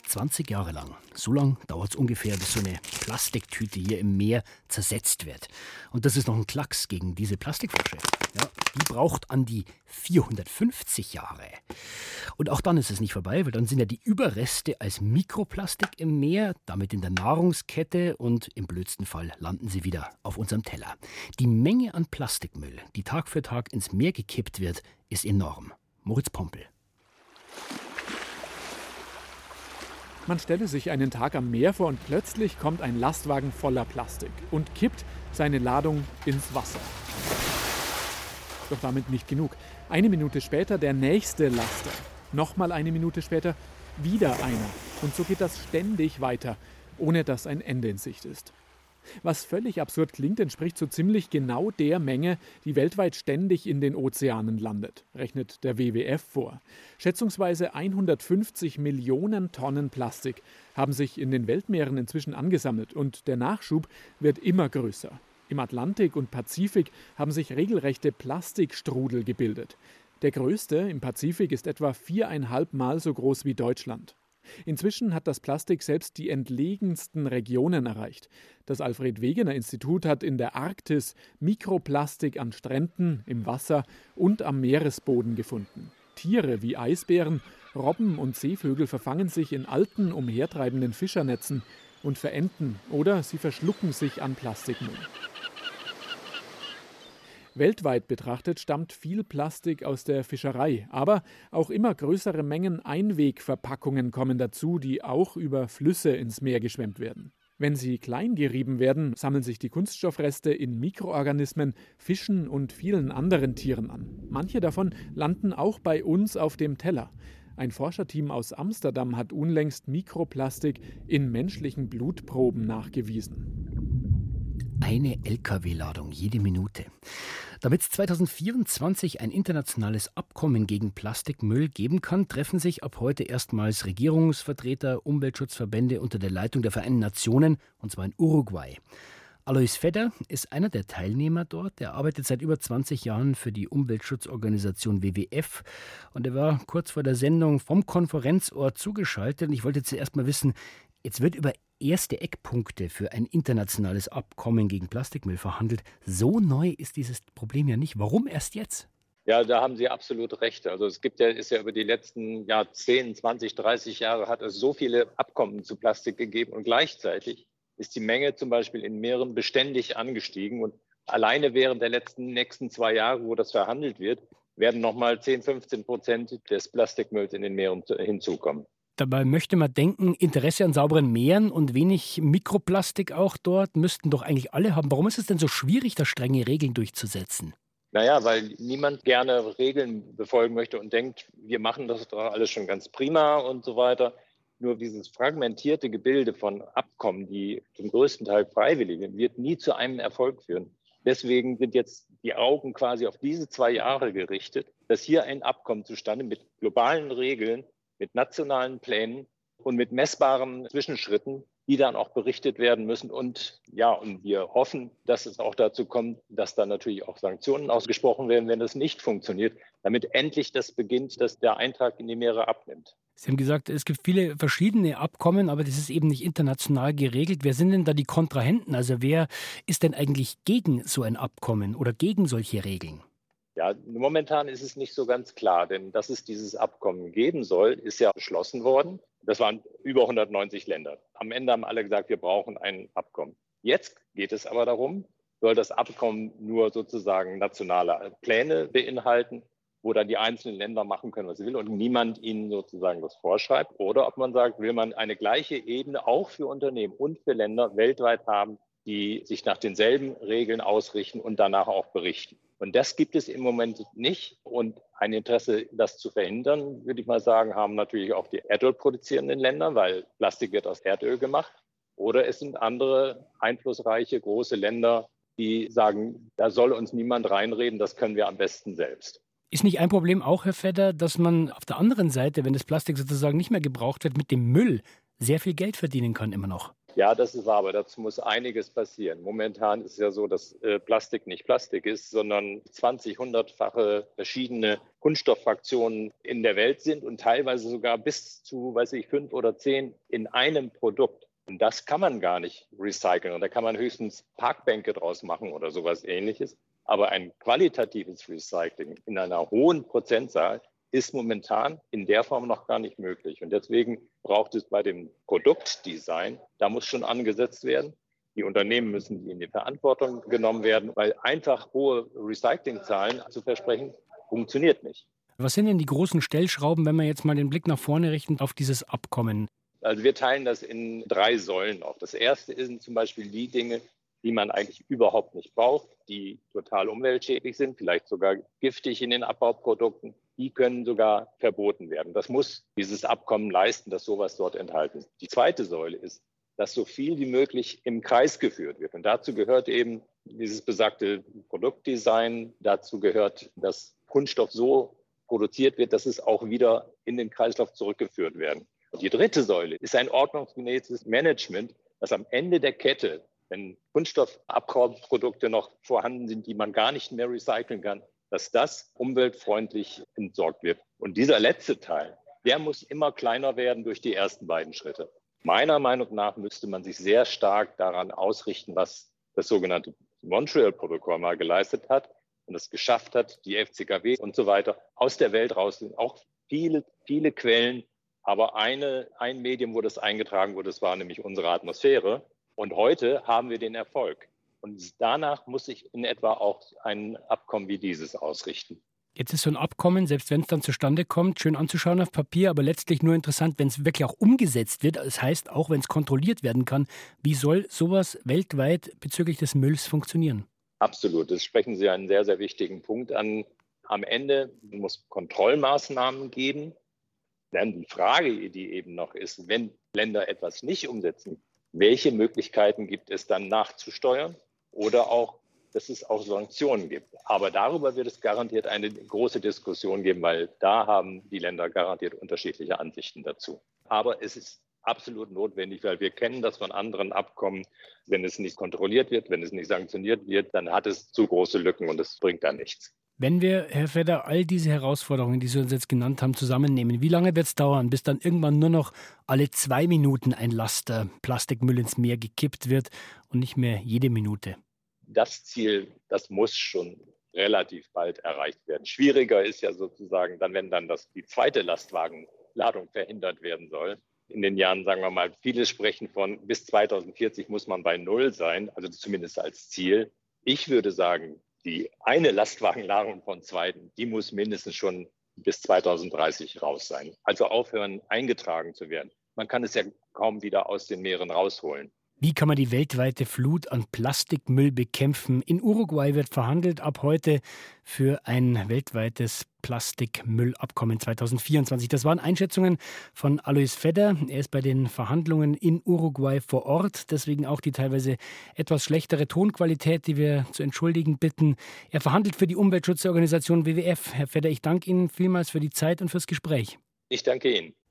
20 Jahre lang. So lang dauert es ungefähr, bis so eine Plastiktüte hier im Meer zersetzt wird. Und das ist noch ein Klacks gegen diese Plastikflasche. Ja, die braucht an die 450 Jahre. Und auch dann ist es nicht vorbei, weil dann sind ja die Überreste als Mikroplastik im Meer, damit in der Nahrungskette und im blödsten Fall landen sie wieder auf unserem Teller. Die Menge an Plastikmüll, die Tag für Tag ins Meer gekippt wird, ist enorm. Moritz Pompel. Man stelle sich einen Tag am Meer vor und plötzlich kommt ein Lastwagen voller Plastik und kippt seine Ladung ins Wasser. Doch damit nicht genug. Eine Minute später der nächste Laster. Nochmal eine Minute später wieder einer. Und so geht das ständig weiter, ohne dass ein Ende in Sicht ist. Was völlig absurd klingt, entspricht so ziemlich genau der Menge, die weltweit ständig in den Ozeanen landet, rechnet der WWF vor. Schätzungsweise 150 Millionen Tonnen Plastik haben sich in den Weltmeeren inzwischen angesammelt und der Nachschub wird immer größer. Im Atlantik und Pazifik haben sich regelrechte Plastikstrudel gebildet. Der größte im Pazifik ist etwa 4,5 Mal so groß wie Deutschland. Inzwischen hat das Plastik selbst die entlegensten Regionen erreicht. Das Alfred-Wegener-Institut hat in der Arktis Mikroplastik an Stränden, im Wasser und am Meeresboden gefunden. Tiere wie Eisbären, Robben und Seevögel verfangen sich in alten, umhertreibenden Fischernetzen und verenden oder sie verschlucken sich an Plastikmüll. Weltweit betrachtet stammt viel Plastik aus der Fischerei, aber auch immer größere Mengen Einwegverpackungen kommen dazu, die auch über Flüsse ins Meer geschwemmt werden. Wenn sie klein gerieben werden, sammeln sich die Kunststoffreste in Mikroorganismen, Fischen und vielen anderen Tieren an. Manche davon landen auch bei uns auf dem Teller. Ein Forscherteam aus Amsterdam hat unlängst Mikroplastik in menschlichen Blutproben nachgewiesen. Eine Lkw-Ladung jede Minute. Damit es 2024 ein internationales Abkommen gegen Plastikmüll geben kann, treffen sich ab heute erstmals Regierungsvertreter, Umweltschutzverbände unter der Leitung der Vereinten Nationen, und zwar in Uruguay. Alois Fedder ist einer der Teilnehmer dort. Er arbeitet seit über 20 Jahren für die Umweltschutzorganisation WWF. Und er war kurz vor der Sendung vom Konferenzort zugeschaltet. Und ich wollte zuerst mal wissen, jetzt wird über erste Eckpunkte für ein internationales Abkommen gegen Plastikmüll verhandelt. So neu ist dieses Problem ja nicht. Warum erst jetzt? Ja, da haben Sie absolut recht. Also es ist ja über die letzten 10, 20, 30 Jahre hat es so viele Abkommen zu Plastik gegeben und gleichzeitig ist die Menge zum Beispiel in Meeren beständig angestiegen und alleine während der nächsten 2 Jahre, wo das verhandelt wird, werden nochmal 10-15% des Plastikmülls in den Meeren hinzukommen. Dabei möchte man denken, Interesse an sauberen Meeren und wenig Mikroplastik auch dort müssten doch eigentlich alle haben. Warum ist es denn so schwierig, da strenge Regeln durchzusetzen? Naja, weil niemand gerne Regeln befolgen möchte und denkt, wir machen das doch alles schon ganz prima und so weiter. Nur dieses fragmentierte Gebilde von Abkommen, die zum größten Teil freiwillig sind, wird nie zu einem Erfolg führen. Deswegen sind jetzt die Augen quasi auf diese 2 Jahre gerichtet, dass hier ein Abkommen zustande mit globalen Regeln, mit nationalen Plänen und mit messbaren Zwischenschritten, die dann auch berichtet werden müssen. Und wir hoffen, dass es auch dazu kommt, dass dann natürlich auch Sanktionen ausgesprochen werden, wenn das nicht funktioniert, damit endlich das beginnt, dass der Eintrag in die Meere abnimmt. Sie haben gesagt, es gibt viele verschiedene Abkommen, aber das ist eben nicht international geregelt. Wer sind denn da die Kontrahenten? Also wer ist denn eigentlich gegen so ein Abkommen oder gegen solche Regeln? Ja, momentan ist es nicht so ganz klar, denn dass es dieses Abkommen geben soll, ist ja beschlossen worden. Das waren über 190 Länder. Am Ende haben alle gesagt, wir brauchen ein Abkommen. Jetzt geht es aber darum, soll das Abkommen nur sozusagen nationale Pläne beinhalten, wo dann die einzelnen Länder machen können, was sie will und niemand ihnen sozusagen das vorschreibt. Oder ob man sagt, will man eine gleiche Ebene auch für Unternehmen und für Länder weltweit haben, die sich nach denselben Regeln ausrichten und danach auch berichten. Und das gibt es im Moment nicht. Und ein Interesse, das zu verhindern, würde ich mal sagen, haben natürlich auch die erdölproduzierenden Länder, weil Plastik wird aus Erdöl gemacht. Oder es sind andere einflussreiche große Länder, die sagen, da soll uns niemand reinreden, das können wir am besten selbst. Ist nicht ein Problem auch, Herr Fedder, dass man auf der anderen Seite, wenn das Plastik sozusagen nicht mehr gebraucht wird, mit dem Müll sehr viel Geld verdienen kann immer noch? Ja, das ist wahr, aber dazu muss einiges passieren. Momentan ist es ja so, dass Plastik nicht Plastik ist, sondern 100-fache verschiedene Kunststofffraktionen in der Welt sind und teilweise sogar bis zu, 5 oder 10 in einem Produkt. Und das kann man gar nicht recyceln. Und da kann man höchstens Parkbänke draus machen oder sowas Ähnliches. Aber ein qualitatives Recycling in einer hohen Prozentzahl ist momentan in der Form noch gar nicht möglich. Und deswegen braucht es bei dem Produktdesign, da muss schon angesetzt werden. Die Unternehmen müssen in die Verantwortung genommen werden, weil einfach hohe Recyclingzahlen zu versprechen, funktioniert nicht. Was sind denn die großen Stellschrauben, wenn wir jetzt mal den Blick nach vorne richten auf dieses Abkommen? Also wir teilen das in 3 Säulen auf. Das erste sind zum Beispiel die Dinge, die man eigentlich überhaupt nicht braucht, die total umweltschädlich sind, vielleicht sogar giftig in den Abbauprodukten. Die können sogar verboten werden. Das muss dieses Abkommen leisten, dass sowas dort enthalten ist. Die zweite Säule ist, dass so viel wie möglich im Kreis geführt wird. Und dazu gehört eben dieses besagte Produktdesign. Dazu gehört, dass Kunststoff so produziert wird, dass es auch wieder in den Kreislauf zurückgeführt werden. Und die dritte Säule ist ein ordnungsgemäßes Management, dass am Ende der Kette, wenn Kunststoffabbauprodukte noch vorhanden sind, die man gar nicht mehr recyceln kann, dass das umweltfreundlich entsorgt wird. Und dieser letzte Teil, der muss immer kleiner werden durch die ersten beiden Schritte. Meiner Meinung nach müsste man sich sehr stark daran ausrichten, was das sogenannte Montreal-Protokoll mal geleistet hat und es geschafft hat, die FCKW und so weiter aus der Welt raus sind. Auch viele, viele Quellen, aber ein Medium, wo das eingetragen wurde, das war nämlich unsere Atmosphäre. Und heute haben wir den Erfolg. Und danach muss sich in etwa auch ein Abkommen wie dieses ausrichten. Jetzt ist so ein Abkommen, selbst wenn es dann zustande kommt, schön anzuschauen auf Papier, aber letztlich nur interessant, wenn es wirklich auch umgesetzt wird. Das heißt, auch wenn es kontrolliert werden kann, wie soll sowas weltweit bezüglich des Mülls funktionieren? Absolut, das sprechen Sie einen sehr, sehr wichtigen Punkt an. Am Ende muss es Kontrollmaßnahmen geben. Dann die Frage, die eben noch ist, wenn Länder etwas nicht umsetzen, welche Möglichkeiten gibt es dann nachzusteuern? Oder auch, dass es auch Sanktionen gibt. Aber darüber wird es garantiert eine große Diskussion geben, weil da haben die Länder garantiert unterschiedliche Ansichten dazu. Aber es ist absolut notwendig, weil wir kennen das von anderen Abkommen. Wenn es nicht kontrolliert wird, wenn es nicht sanktioniert wird, dann hat es zu große Lücken und es bringt dann nichts. Wenn wir, Herr Fedder, all diese Herausforderungen, die Sie uns jetzt genannt haben, zusammennehmen, wie lange wird es dauern, bis dann irgendwann nur noch alle 2 Minuten ein Laster Plastikmüll ins Meer gekippt wird und nicht mehr jede Minute? Das Ziel, das muss schon relativ bald erreicht werden. Schwieriger ist ja sozusagen dann, wenn dann die zweite Lastwagenladung verhindert werden soll. In den Jahren, sagen wir mal, viele sprechen von bis 2040 muss man bei 0 sein, also zumindest als Ziel. Ich würde sagen, die eine Lastwagenladung von 2, die muss mindestens schon bis 2030 raus sein. Also aufhören, eingetragen zu werden. Man kann es ja kaum wieder aus den Meeren rausholen. Wie kann man die weltweite Flut an Plastikmüll bekämpfen? In Uruguay wird verhandelt ab heute für ein weltweites Plastikmüllabkommen 2024. Das waren Einschätzungen von Alois Fedder. Er ist bei den Verhandlungen in Uruguay vor Ort. Deswegen auch die teilweise etwas schlechtere Tonqualität, die wir zu entschuldigen bitten. Er verhandelt für die Umweltschutzorganisation WWF. Herr Fedder, ich danke Ihnen vielmals für die Zeit und fürs Gespräch. Ich danke Ihnen.